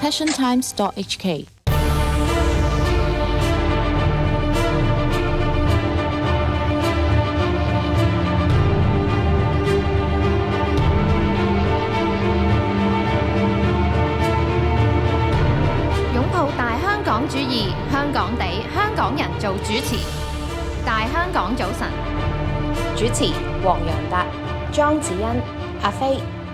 passiontimes.hk。 擁抱大香港主義，香港地，香港人做主持。大香港早晨， 主持黃洋達、莊子欣、阿飛。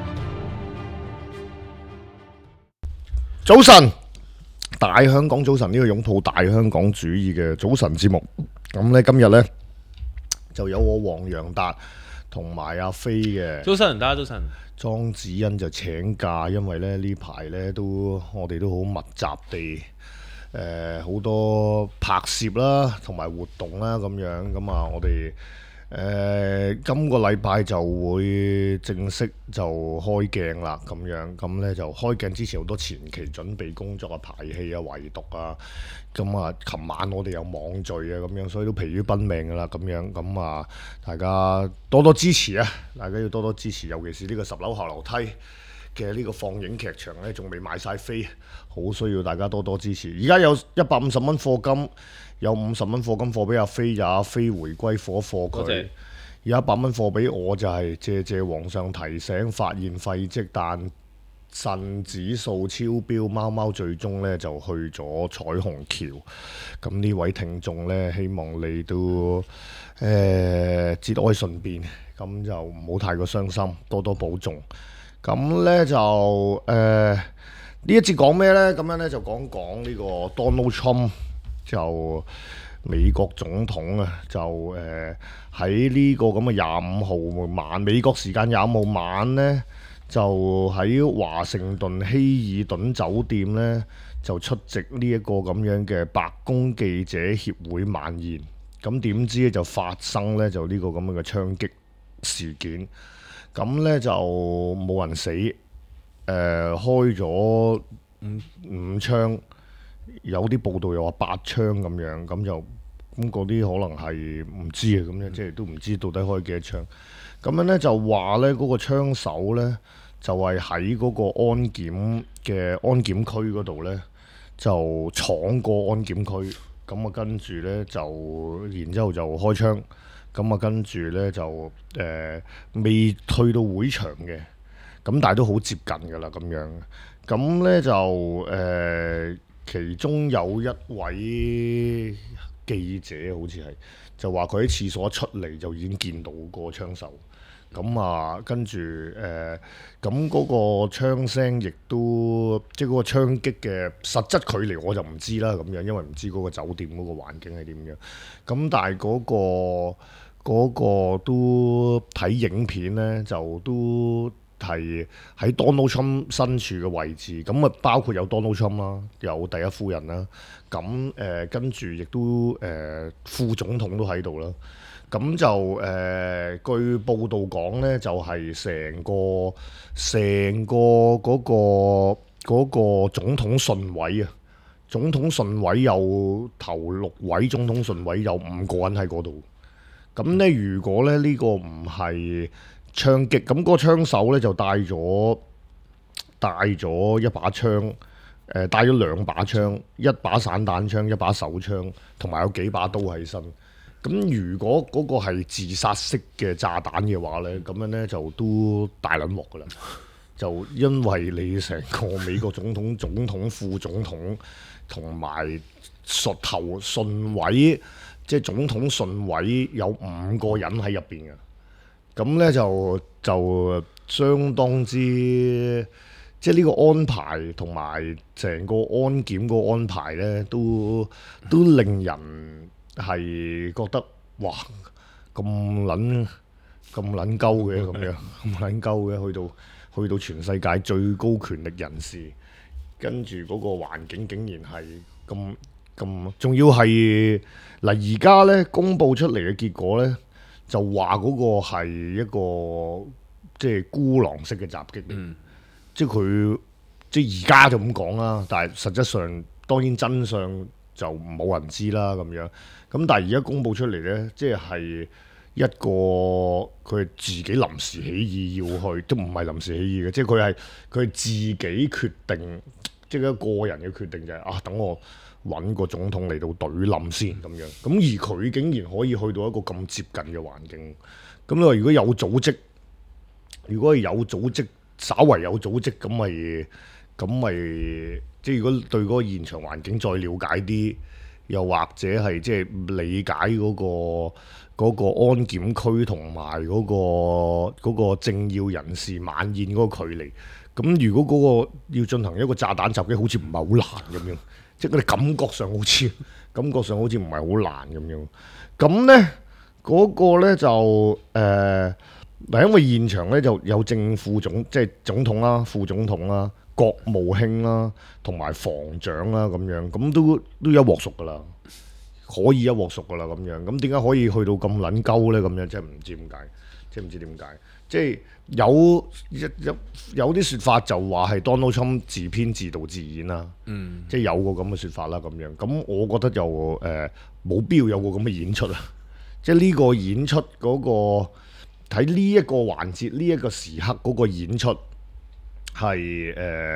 早晨，大香港早晨，呢個擁抱大香港主義嘅早晨節目。咁呢，今日呢，就有我黃洋達同埋阿飛嘅。 早晨，大家早晨。 莊子欣就請假，因為呢排呢我哋都好密集地好多拍攝啦，同埋活動啦咁樣。咁啊，我哋今個禮拜就會正式就開鏡啦咁樣。咁呢就開鏡之前好多前期準備工作啊、排戲啊、圍讀啊。咁啊，琴晚我哋有網聚啊咁樣，所以都疲於奔命噶啦咁樣。咁啊，大家多多支持啊！大家要多多支持，尤其是呢個10樓下樓梯嘅呢個放映劇場呢，仲未賣晒飛，好需要大家多多支持。而家有150蚊課金，有50蚊課金貨俾阿飛，有阿飛回歸課佢。有100蚊貨俾我，就係謝皇上提醒，發現廢跡，但腎指數超標，貓貓最終呢就去咗彩虹橋。咁呢位聽眾呢，希望你都節哀順變，咁就唔好太過傷心，多多保重。咁呢就呢一節講咩呢？咁樣呢就講呢個 Donald Trump 就美國總統啊，就喺呢個咁嘅25號晚，美國時間25號晚呢，就喺華盛頓希爾頓酒店呢，就出席呢一個咁樣嘅白宮記者協會晚宴。咁點知咧就發生呢，就呢個咁樣嘅槍擊事件。咁呢就冇人死，開咗五槍，有啲報道又話8槍咁樣，咁嗰啲可能係唔知啊，咁樣即係都唔知到底開幾多槍。咁樣呢就話呢嗰個槍手呢，就係喺嗰個安檢區嗰度呢，就闖過安檢區，咁啊跟住呢，然之後就開槍。咁啊，跟住呢，就未去到會場嘅，咁但係都好接近㗎啦，咁樣。咁呢，就其中有一位記者好似係，就話佢喺廁所出嚟就已經見到個槍手。咁啊，跟住咁嗰個槍聲亦都，即係嗰個槍擊嘅實質距離我就唔知啦，咁樣，因為唔知嗰個酒店嗰個環境係點樣。咁但係嗰個都睇影片呢，就都係喺 Donald Trump 身處嘅位置，咁啊包括有 Donald Trump 啦，有第一夫人啦，咁跟住亦都副總統都喺度啦，咁就據報道講呢，就係成個嗰個總統順位啊，總統順位有頭6位，總統順位有5個人喺嗰度。咁呢，如果呢個唔係槍擊，咁嗰個槍手呢就帶咗一把槍，帶咗2把槍，一把散彈槍，一把手槍，同埋有幾把刀喺身。咁如果嗰個係自殺式嘅炸彈嘅話呢，咁樣呢就都大撚鑊㗎啦。就因為你成個美國總統、總統、副總統同埋頭順位。即係總統順位有5個人喺入邊嘅，咁呢就相當之，即係呢個安排同埋成個安檢個安排呢，都令人係覺得哇咁撚鳩嘅咁樣，咁撚鳩嘅去到全世界最高權力人士，跟住嗰個環境竟然係咁，仲要係。嗱，而家咧公佈出嚟嘅結果咧，就話嗰個係一個即係孤狼式嘅襲擊，即係佢即係而家就咁講啦，但係實質上當然真相就冇人知啦咁樣。咁但係而家公佈出嚟咧，即係一個佢自己臨時起意要去，都唔係臨時起意嘅，即係佢係自己決定即係一個人嘅決定就係等我揾個總統嚟到懟冧先咁樣。咁而佢竟然可以去到一個咁接近嘅環境。咁你話如果有組織，如果係有組織，稍為有組織咁咪即係如果對嗰個現場環境再了解啲，又或者係即係理解嗰個安檢區同埋嗰個政要人士晚宴嗰個距離。咁如果嗰個要進行一個炸彈襲擊，好似唔係好難咁樣，即係佢哋感覺上好似唔係好難咁樣。咁咧嗰個咧就因為現場咧就有正副總，即係總統啦、副總統啦、國務卿啦，同埋防長啦咁樣，咁都一鑊熟噶啦，可以一鑊熟噶啦咁樣。咁點解可以去到咁撚鳩咧？咁樣即係唔知點解，即係有啲説法就話係 Donald Trump 自編自導自演啦，即係有個咁嘅説法啦咁樣。咁我覺得就冇必要有個咁嘅演出啊，即係呢個演出嗰個。睇呢一個環節，呢一個時刻嗰個演出係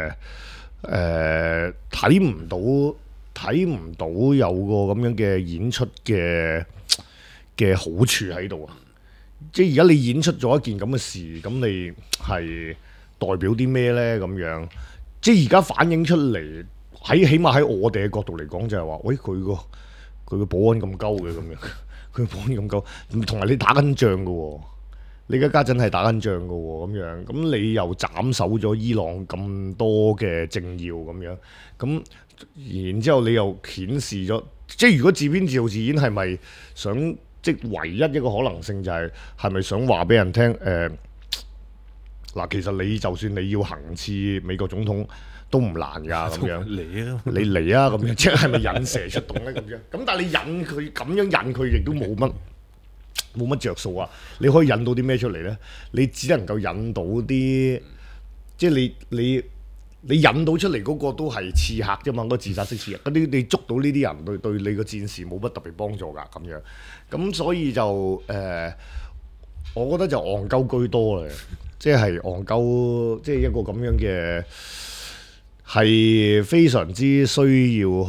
睇唔到有個咁樣嘅演出嘅好處喺度啊！即係而家你演出咗一件咁嘅事，咁你係代表啲咩呢？咁樣即係而家反映出嚟，起碼喺我哋嘅角度嚟講，就係話，喂，佢個保安咁鳩嘅咁樣，佢保安咁鳩，同埋你打緊仗嘅喎。你而家真係打緊仗嘅喎，咁樣咁你又斬首咗伊朗咁多嘅政要咁樣，咁然之後你又顯示咗，即係如果自編自導自演係咪想即係唯一一個可能性就係咪想話俾人聽嗱，其實你就算你要行刺美國總統都唔難㗎咁樣，你嚟啊咁樣，即係咪引蛇出洞咧咁樣？咁但係你引佢咁樣引佢，亦都冇乜着數啊！你可以引到啲咩出嚟呢？你只能夠引到啲，即係你引到出嚟嗰個都係刺客啫嘛，嗰個自殺式刺客嗰啲，你捉到呢啲人對你個戰士冇乜特別幫助㗎咁樣。咁所以就我覺得就戇鳩居多啦，即係戇鳩，即係一個咁樣嘅係非常之需要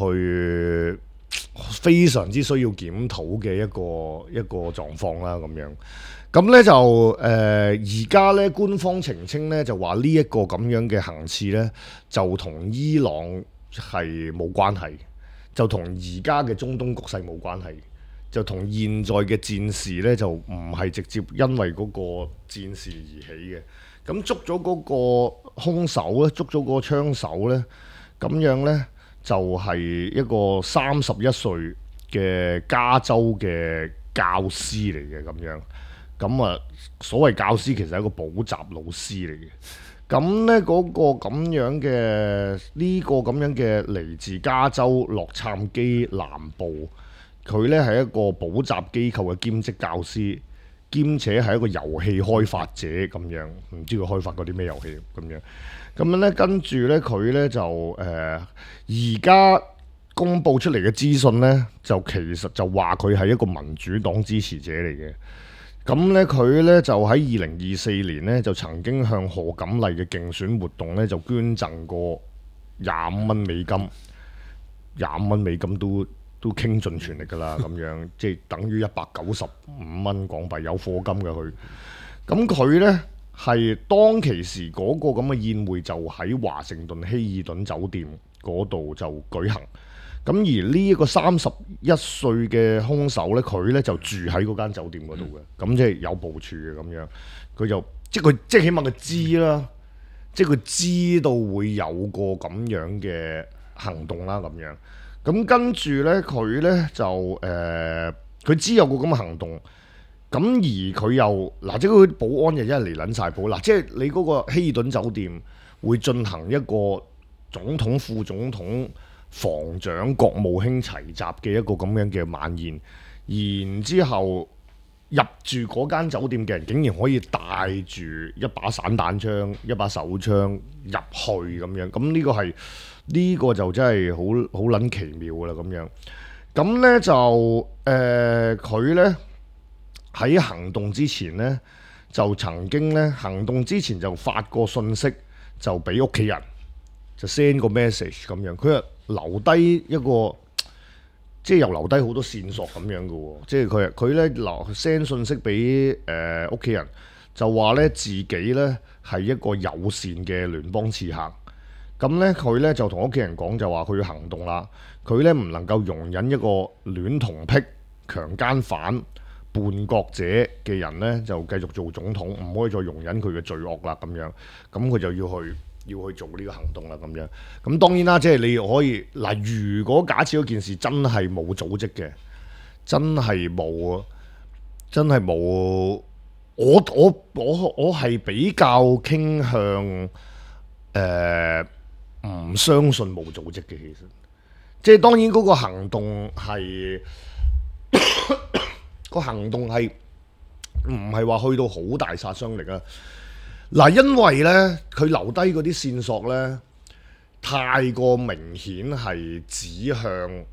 檢討嘅一個狀況啦，咁樣。咁咧就而家咧官方澄清咧就話呢一個咁樣嘅行刺咧就同伊朗係冇關係，就同而家嘅中東局勢冇關係，就同現在嘅戰事咧就唔係直接因為嗰個戰事而起嘅。咁捉咗嗰個兇手咧，捉咗嗰個槍手咧，咁樣咧。就係一個31歲嘅加州嘅教師嚟嘅咁樣，咁啊所謂教師其實係一個補習老師嚟嘅，咁呢嗰個咁樣嘅呢個咁樣嘅嚟自加州洛杉磯南部，佢呢係一個補習機構嘅兼職教師，兼且係一個遊戲開發者咁樣，唔知佢開發過啲咩遊戲咁樣。咁樣咧，跟住咧，佢咧就而家公佈出嚟嘅資訊咧，就其實就話佢係一個民主黨支持者嚟嘅。咁咧，佢咧就喺2024年咧，就曾經向賀錦麗嘅競選活動咧，就捐贈過25蚊美金，25蚊美金都傾盡全力㗎啦，咁樣即係等於195蚊港幣，有課金嘅佢。咁佢咧。係當其時嗰個咁嘅宴會就喺華盛頓希爾頓酒店嗰度就舉行，咁而呢一個31歲嘅兇手呢，佢呢就住喺嗰間酒店嗰度嘅，咁即係有部署嘅咁樣，佢就即係起碼佢知啦，即係佢知道會有個咁樣嘅行動啦咁樣，咁跟住呢，佢呢就佢知有個咁嘅行動。咁而佢又嗱，即係佢保安又一嚟撚晒保嗱，即係你嗰個希爾頓酒店會進行一個總統、副總統、防長、國務卿齊集嘅一個咁樣嘅晚宴，然之後入住嗰間酒店嘅人竟然可以帶住一把散彈槍、一把手槍入去咁樣，咁呢個就真係好撚奇妙㗎啦咁樣。咁咧就佢咧。喺行動之前呢，就曾經呢行動之前就發過信息，就俾屋企人， 就 send 個 message 咁樣，佢係留低一個。即係又留低好多線索咁樣嘅喎，即係佢咧留 send 信息俾屋企人，就話咧自己咧係一個友善嘅聯邦刺客，咁咧佢咧就同屋企人講就話佢要行動啦，佢咧唔能夠容忍一個戀童癖、強姦犯、叛國者嘅人咧就繼續做總統，唔可以再容忍佢嘅罪惡啦咁樣，咁佢就要去做呢個行動啦咁樣，咁當然啦，即係你可以嗱，如果假設嗰件事真係冇組織嘅，真係冇，我係比較傾向唔相信冇組織嘅，其實即係當然嗰個行動係個行動係唔係話去到好大殺傷力啊？嗱，因為咧佢留低嗰啲線索咧，太過明顯係指向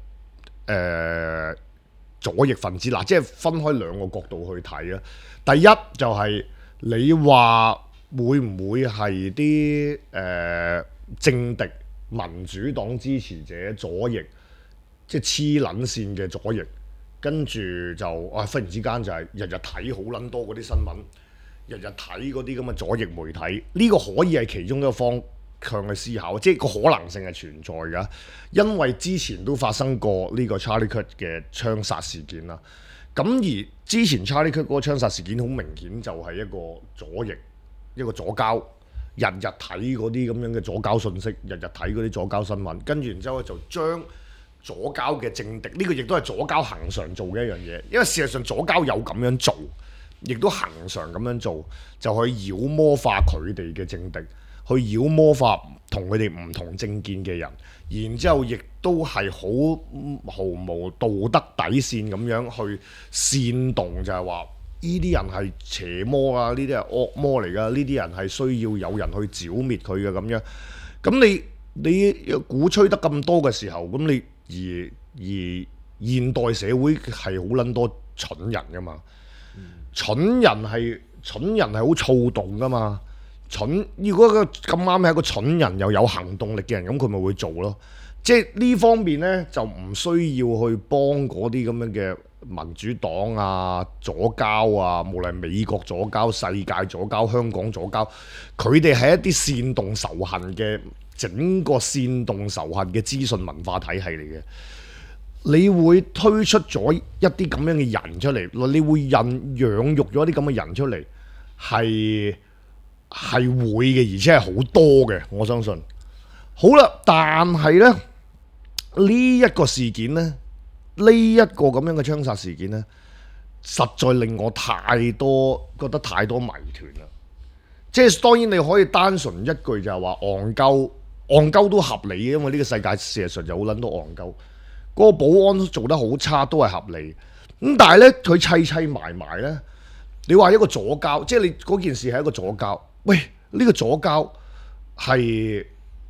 左翼分子。嗱，即係分開兩個角度去睇啊。第一就係你話會唔會係啲政敵民主黨支持者左翼，即係黐撚線嘅左翼，跟住就忽然之間就係日日睇好撚多嗰啲新聞。日日睇嗰啲咁嘅左翼媒體，呢個可以係其中一個方向嘅思考，即係個可能性係存在㗎。因為之前都發生過呢個 Charlie Kirk 嘅槍殺事件啦。咁而之前 Charlie Kirk 嗰個槍殺事件好明顯就係一個左翼，一個左膠，日日睇嗰啲咁樣嘅左膠信息，日日睇嗰啲左膠新聞，跟住然之後就將左膠嘅政敵，呢個亦都係左膠恆常做嘅一樣嘢，因為事實上左膠有咁樣做。亦都恆常咁樣做，就去妖魔化佢哋嘅政敵，去妖魔化同佢哋唔同政見嘅人，然之後亦都係好毫無道德底線咁樣去煽動，就係話呢啲人係邪魔啊，呢啲係惡魔嚟㗎，呢啲人係需要有人去剿滅佢嘅咁樣。咁你鼓吹得咁多嘅時候，咁你而現代社會係好撚多蠢人㗎嘛？蠢人係好躁動噶嘛？如果咁啱係一個蠢人又有行動力嘅人，咁佢咪會做咯？即係呢方面呢，就唔需要去幫嗰啲咁樣嘅民主黨啊、左膠啊，無論美國左膠、世界左膠、香港左膠，佢哋係一啲煽動仇恨嘅整個煽動仇恨嘅資訊文化體系嚟嘅。你會推出咗一啲咁樣嘅人出嚟，你會養育咗一啲咁嘅人出嚟，係會嘅，而且係好多嘅，我相信。好啦，但係呢，呢一個事件呢，呢一個咁樣嘅槍殺事件呢，實在令我覺得太多謎團啦。即係當然你可以單純一句就係話戇鳩都合理嘅，因為呢個世界事實上有好撚多戇鳩。嗰個保安做得好差都係合理，咁但係呢，佢砌埋呢，你話一個左膠，即係你嗰件事係一個左膠，喂，呢個左膠係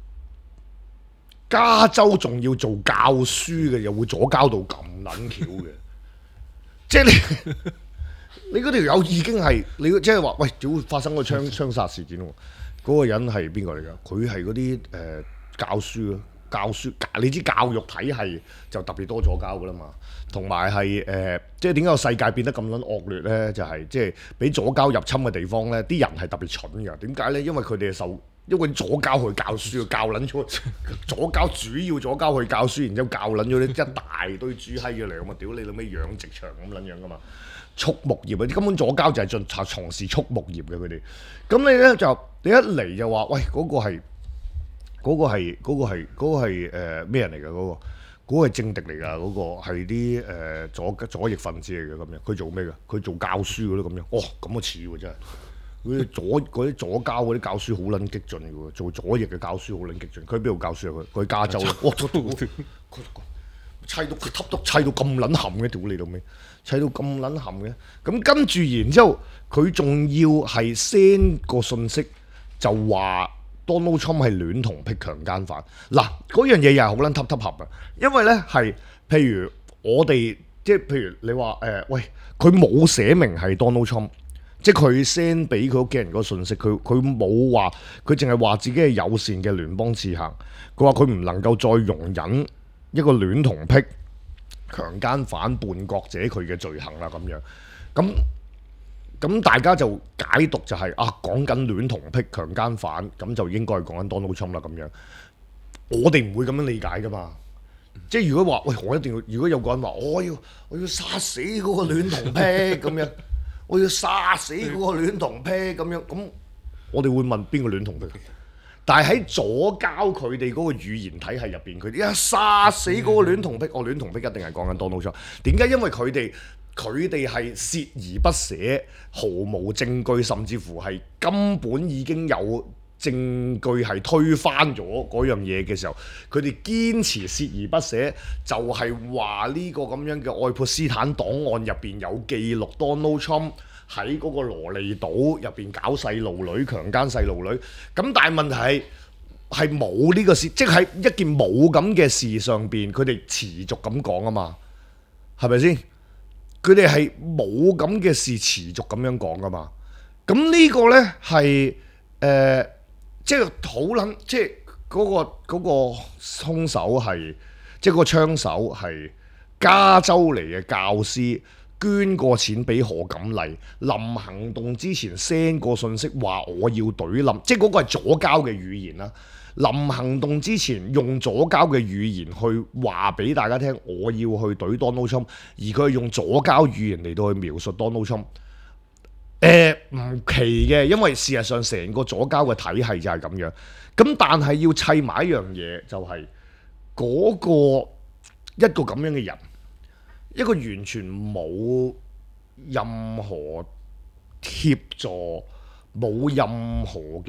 加州仲要做教書嘅，又會左膠到咁撚巧嘅，即係你嗰條友已經係你即係話，喂，只會發生個槍殺事件喎，嗰個人係邊個嚟㗎？佢係嗰啲教書咯。你知教育體系就特別多左膠噶啦嘛，同埋係即係點解個世界變得咁撚惡劣呢？就係即係俾左膠入侵嘅地方呢，啲人係特別蠢㗎。點解呢？因為佢哋係因為左膠去教書，教撚咗左膠，主要左膠去教書，然之後教撚咗一大堆豬閪嘅嚟，咁啊屌你老味養殖場咁撚樣噶嘛，畜牧業啊，啲根本左膠就係從事畜牧業嘅佢哋。咁你一嚟就話喂，嗰個係咩人嚟㗎？嗰個係政敵嚟㗎，嗰個係啲左翼分子嚟嘅咁樣。佢做咩㗎？佢做教書嗰啲咁樣。哦，咁啊似喎真係。嗰啲左膠嗰啲教書好撚激進嘅喎，做左翼嘅教書好撚激進。佢喺邊度教書啊？佢加州咯。哇！砌到咁撚冚嘅，屌你老味！砌到咁撚冚嘅。咁跟住然之後，佢仲要係 send 個信息就話。Donald Trump 係戀童癖強姦犯，嗱嗰樣嘢又係好撚揼合啊！因為呢係譬如我哋即係譬如你話喂，佢冇寫明係 Donald Trump， 即係佢 send 俾佢屋企人嗰個信息，佢冇話，佢淨係話自己係友善嘅聯邦刺客。佢話佢唔能夠再容忍一個戀童癖、強姦犯、叛國者佢嘅罪行啦咁樣。咁大家就解讀就係、講緊戀童癖、強姦犯，咁就應該係講緊 Donald Trump 啦咁樣。我哋唔會咁樣理解噶嘛。即係如果話喂，我一定要，如果有個人話我要殺死嗰個戀童癖咁樣，我要殺死嗰個戀童癖咁樣，咁我哋會問邊個戀童癖？但係喺左膠佢哋嗰個語言體系入邊，佢哋一殺死嗰個戀童癖，戀童癖一定係講緊 Donald Trump。點解？因為佢哋係鍥而不捨，毫無證據，甚至乎係根本已經有證據係推翻咗嗰樣嘢嘅時候，佢哋堅持鍥而不捨，就係話呢個咁樣嘅愛潑斯坦檔案入邊有記錄 Donald Trump 喺嗰個羅利島入邊搞細路女、強姦細路女。咁但係問題係冇呢個事，即係一件冇咁嘅事上邊，佢哋持續咁講啊嘛，係咪先？佢哋係冇咁嘅事持續咁樣講噶嘛。咁呢個呢係即係好撚，即係嗰個兇手係，即係嗰個槍手係加州嚟嘅教師，捐過錢俾何錦麗，臨行動之前 send 個信息話我要懟冧，即係嗰個係左膠嘅語言啦。臨行動之前用左膠嘅語言去話俾大家聽，我要去懟 Donald Trump，而佢係用左膠語言嚟到去描述 Donald Trump。唔奇嘅，因為事實上成個左膠嘅體系就係咁樣。咁但係要砌埋一樣嘢，就係嗰個一個咁樣嘅人，一個完全冇任何協助、冇任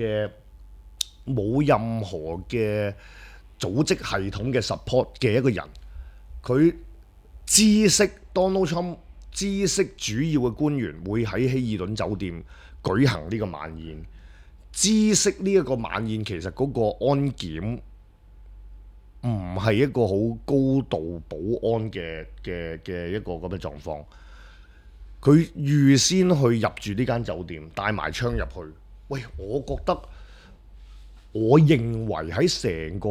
何嘅組織系統嘅 support 嘅一個人，佢知識 Donald Trump。知識主要嘅官員會喺希爾頓酒店舉行呢個晚宴。知識呢一個晚宴其實嗰個安檢唔係一個好高度保安嘅一個咁嘅狀況。佢預先去入住呢間酒店，帶埋槍入去。喂，我認為喺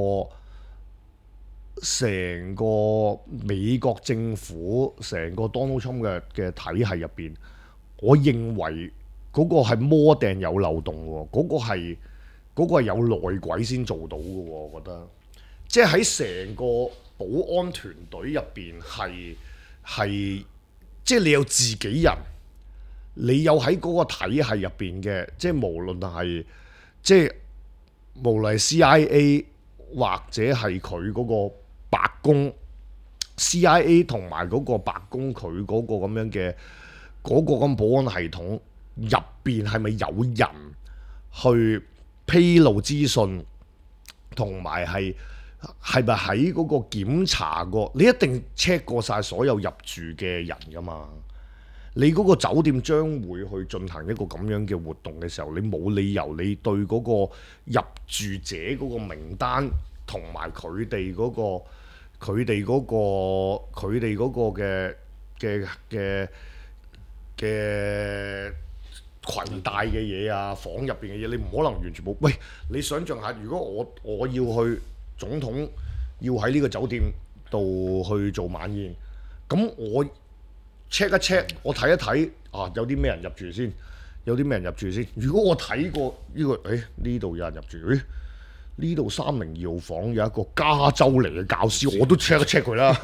成個美國政府、成個 Donald Trump 嘅體系入邊，我認為嗰個係摸定有漏洞喎，嗰個係有內鬼先做到嘅喎，我覺得。即係喺成個保安團隊入邊係，即係你有自己人，你有喺嗰個體系入邊嘅，即係無論係CIA 或者係佢嗰個白宮 CIA 同埋嗰個白宮佢嗰個咁樣嘅嗰個咁保安系統入邊係咪有人去披露資訊，同埋係咪喺嗰個檢查過？你一定 check 過晒所有入住嘅人㗎嘛？你嗰個酒店將會去進行一個咁樣嘅活動嘅時候，你冇理由你對嗰個入住者嗰個名單同埋佢哋嗰個嘅攜帶嘅嘢啊，房入邊嘅嘢，你唔可能完全冇。喂，你想象下，如果我要去總統要喺呢個酒店度去做晚宴，咁我 check 一 check， 我睇一睇有啲咩人入住先，如果我睇過呢個，呢度有人入住，呢度302號房有一個加州嚟嘅教師，我都 check 一 check 佢啦。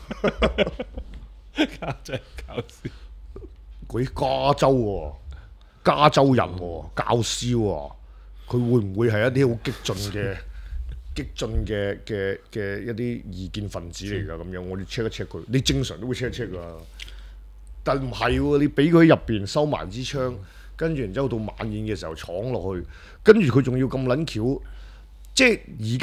加州教師， 佢加州人喎，教師喎，佢會唔會係一啲好激進嘅一啲異見分子嚟㗎？咁樣我哋 check 一 check 佢，你正常都會 check 一 check 㗎。但唔係喎，你俾佢喺入邊收埋支槍，跟住然之後到晚宴嘅時候闖落去，跟住佢仲要咁撚巧，即係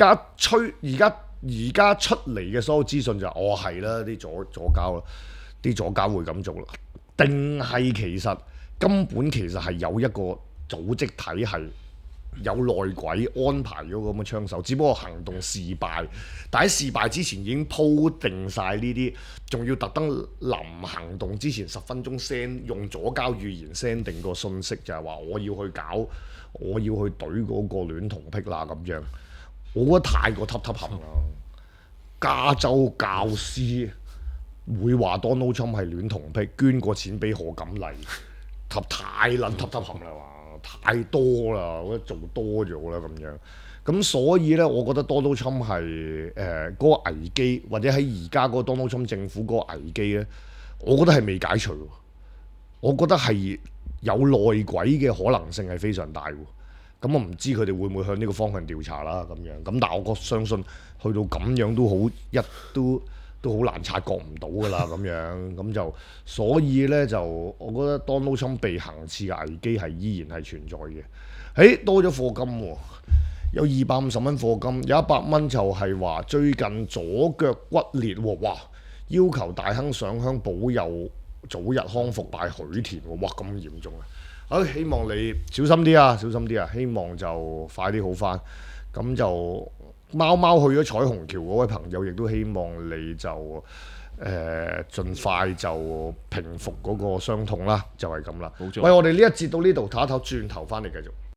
而家出嚟嘅所有資訊就係啦，啲左膠啦，啲左膠會咁做啦，定係其實根本係有一個組織體系有內鬼安排咗咁嘅槍手，只不過行動事敗。但喺事敗之前已經鋪定晒呢啲，仲要特登臨行動之前10分鐘 send 用左膠語言 send 定個信息，就係話我要去搞，我要去懟嗰個戀童癖啦咁樣。我覺得太過揼揼冚啦！加州教師會話 Donald Trump 係戀童癖，捐過錢俾何錦麗，太撚揼揼冚啦嘛！太多啦，我覺得做多咗啦咁樣。咁所以呢，我覺得 Donald Trump 係嗰個危機，或者喺而家嗰個 Donald Trump 政府嗰個危機呢，我覺得係未解除。我覺得係有內鬼嘅可能性係非常大喎。咁我唔知佢哋會唔會向呢個方向調查啦咁樣。咁但係我相信去到咁樣都好都好難察覺唔到㗎啦咁樣。咁就所以呢，就我覺得 Donald Trump 被行刺嘅危機係依然係存在嘅。多咗課金喎，有250蚊課金，有100蚊就係話最近左腳骨裂喎，哇！要求大亨上香保佑早日康復拜許田喎，哇咁嚴重啊！希望你小心啲啊，小心啲啊！希望就快啲好返。咁就貓貓去咗彩虹橋嗰位朋友，亦都希望你就盡快就平復嗰個傷痛啦，就係咁啦。 冇錯。 喂，我哋呢一節到呢度，唞一唞，轉頭返嚟繼續。